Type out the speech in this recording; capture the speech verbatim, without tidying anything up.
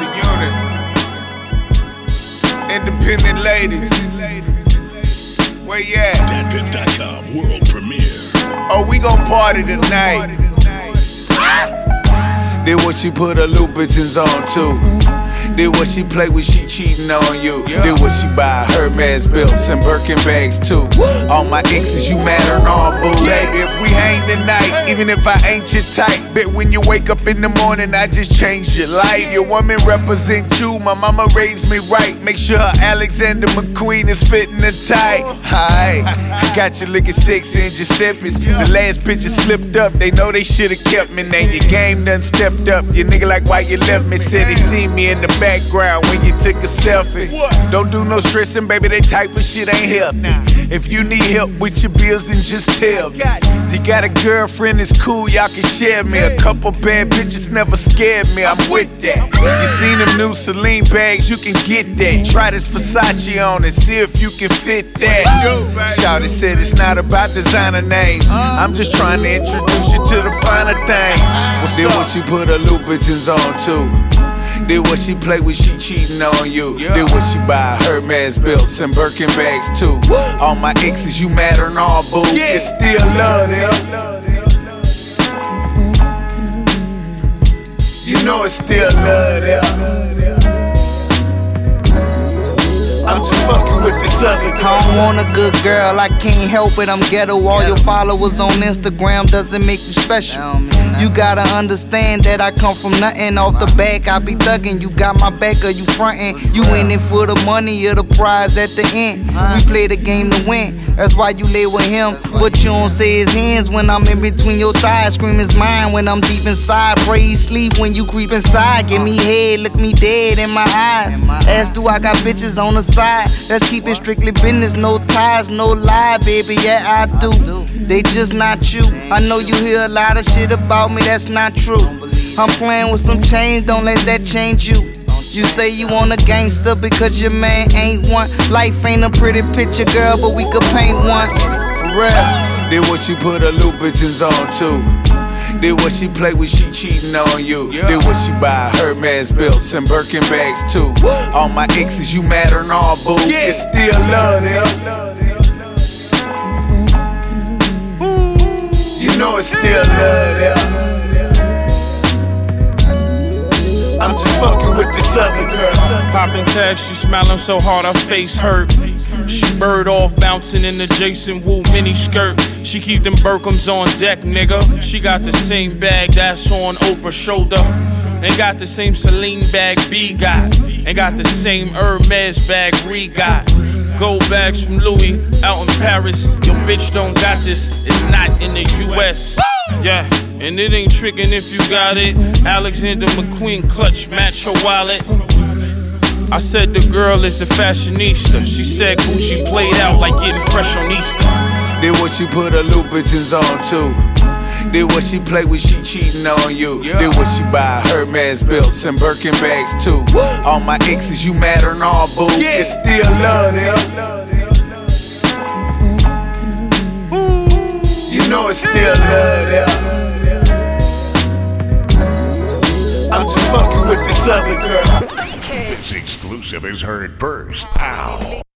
the unit. Independent ladies. Where you at? Dat Piff dot com world premiere. Oh, we gon' party tonight. Did what she put her Louboutins on too. Did what she play when she cheating on you. Did what she buy Hermes belts and Birkin bags too. All my exes, you mad or not, boo? Baby, if we hang tonight, even if I ain't your type, bet when you wake up in the morning, I just changed your life. Your woman represent you, my mama raised me right. Make sure her Alexander McQueen is fitting the tight. Aight, got you looking sexy in Giuseppe's. The last picture slipped up, they know they should've kept me. Now your game done stepped up. Your nigga like why you left me. Said they seen me in the background when you took a selfie. Don't do no stressing, baby, that type of shit ain't help. If you need help with your bills, then just tell me. You got a girlfriend that's cool, y'all can share me. A couple bad bitches never scared me, I'm with that. You seen them new Celine bags, you can get that. Try this Versace on and see if you can fit that. Shawty said it's not about designer names, I'm just trying to introduce you to the finer things. Did what she put her Louboutins on too. Did what she play when she cheating on you. Did what she buy Hermes belts and Birkin bags too. All my exes, you mad or not, boo? It's still love them. You know it's still love them. I'm just fucking with this other girl. I don't want a good girl, I can't help it, I'm ghetto. All your followers on Instagram doesn't make you special. You gotta understand that I come from nothing. Off the back, I be thuggin'. You got my back or you frontin'. You in it for the money or the prize at the end. We play the game to win, that's why you lay with him. But you don't say his hands when I'm in between your thighs. Scream his mine when I'm deep inside. Pray he sleep when you creep inside. Give me head, look me dead in my eyes. Ask do I got bitches on the side that's keeping strictly business, no ties, no lie, baby, yeah I do. They just not you. I know you hear a lot of shit about me that's not true. I'm playing with some change, don't let that change you. You say you want a gangster because your man ain't one. Life ain't a pretty picture, girl, but we could paint one. For real. Did what she put her Louboutins on too. Did what she play when she cheating on you. Did what she buy Hermes belts and Birkin bags too. All my exes, you mad or not, boo? It's still love them. You know it's still love them. I'm just fucking with this other girl. Popping tags, she smiling so hard her face hurt. She bird off bouncing in the Jason Wu mini skirt. She keep them Birkums on deck, nigga. She got the same bag that's on Oprah's shoulder. Ain't got the same Celine bag B got. Ain't got the same Hermes bag Ree got. Gold bags from Louis out in Paris. Your bitch don't got this, it's not in the U S Yeah, and it ain't tricking if you got it. Alexander McQueen clutch match her wallet. I said the girl is a fashionista. She said Gucci played out like getting fresh on Easter. Did what she put her Louboutins on too. Did what she play when she cheating on you. Did what she buy Hermes belts and Birkin bags too. All my exes, you mad or not, boo? It's still love them. You know it's still love them. I'm just fucking with this other girl. This exclusive is heard first. Pow.